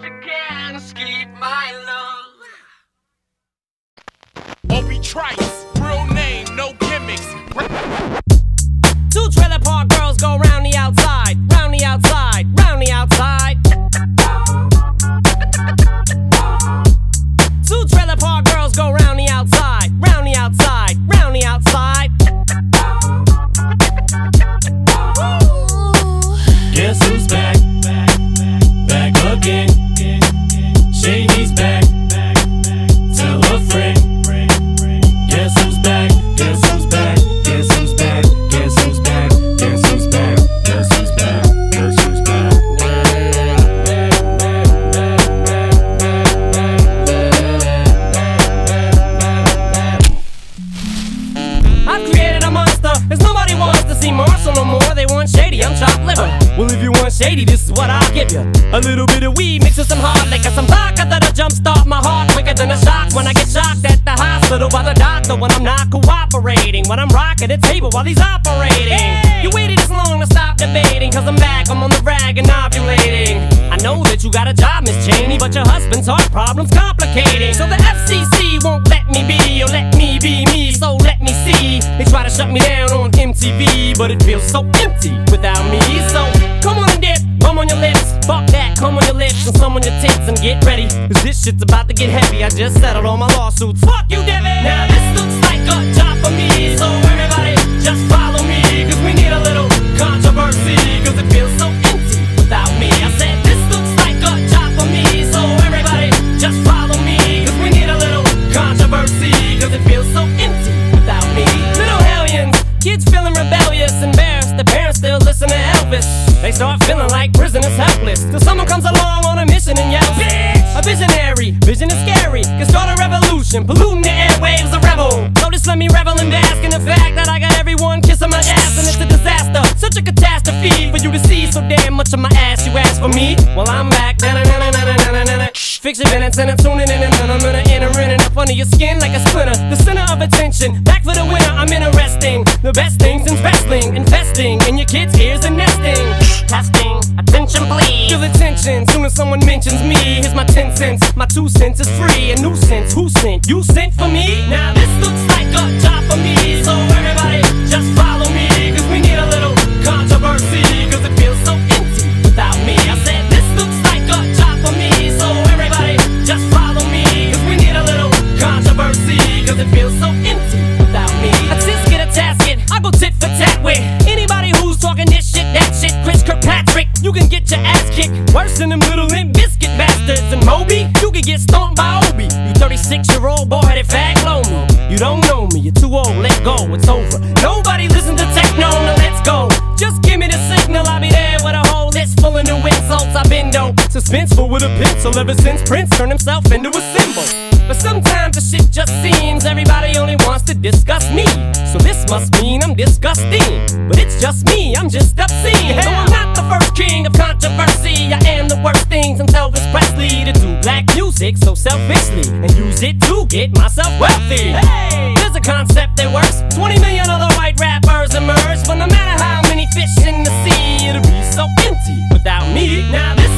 you can't escape my love. Obi Trice, real name, no gimmicks. Two trailer park girls go round the outside, round the outside, round the outside. Two trailer park girls go round the outside, round the outside, round the outside. Guess who's back? Back again. Shady's back. Tell a friend. Guess who's back? Guess who's back? Guess who's back? Guess who's back? Guess who's back? Guess who's back? Guess who's back? I've created a monster, cause nobody wants to see Marshall no more. They want Shady, I'm chopped liver. Well, if you want Shady, this is what I'll give you. A little bit of weed mixed with some hard liquor, some vodka that'll jumpstart my heart quicker than a shock when I get shocked at the hospital by the doctor when I'm not cooperating, when I'm rocking the table while he's operating. You waited this long to stop debating, cause I'm back, I'm on the rag and ovulating. I know that you got a job, Miss Cheney, but your husband's heart problem's complicating. So the FCC won't let me be, or let me be me, so let me see. They try to shut me down on MTV, but it feels so empty without me. So come on and dip, bum on your lips. Fuck that, come on your lips and some on your tits and get ready, cause this shit's about to get heavy. I just settled all my lawsuits. Fuck you, Debbie. Now this looks like a job for me, so everybody just follow me, cause we need a little controversy, cause it feels so empty without me. I said this looks like a job for me, so everybody just follow me, cause we need a little controversy, cause it feels so empty without me. Little hellions, kids feeling rebellious, embarrassed, the parents still listen to Elvis. They start feeling like prisoners helpless, till someone comes along on a mission and yells, bitch! A visionary, vision is scary, can start a revolution, polluting the airwaves, a rebel. So just let me revel and bask in the fact that I got everyone kissing my ass, and it's a disaster, such a catastrophe for you to see so damn much of my ass. You ask for me, well I'm back. Fix your minutes and I'm tuning in, and then I'm gonna enter in and up under your skin like a splinter. The center of attention, back for the winner. I'm interesting, the best things in wrestling, investing in your kids' ears and nesting. Testing, attention please. Feel the tension, soon as someone mentions me. Here's my 10 cents, my 2 cents is free. A nuisance, who sent? You sent for me? Now this looks like a job for me, so everybody just follow me, cause we need a little controversy, cause it feels so empty without me. I said this looks like a job for me, so everybody just follow me, cause we need a little controversy, cause it feels so empty without me. A tisket, a tasket, I go tit for tat with anybody who's talking this shit, that shit. Chris Kirkpatrick, you can get your ass kicked worse than them little Limp Biscuit bastards. And Moby, you can get stomped by Obi. You 36-year-old boy headed fag blow me. You don't know me, you're too old, let go, it's over. Nobody listen to techno, now let's go. Just give me the signal, I'll be there with a whole list full of new insults. I've been dope, suspenseful with a pencil ever since Prince turned himself into a symbol. But sometimes the shit just seems everybody only wants to discuss me. So this must mean I'm disgusting, but it's just me, I'm just obscene. Though I'm not the first king of controversy, I am the worst thing since Elvis Presley to do black music so selfishly and use it to get myself wealthy. Hey, there's a concept that works. 20 million other white rappers emerge, but no matter how many fish in the sea, it'll be so empty without me. Now this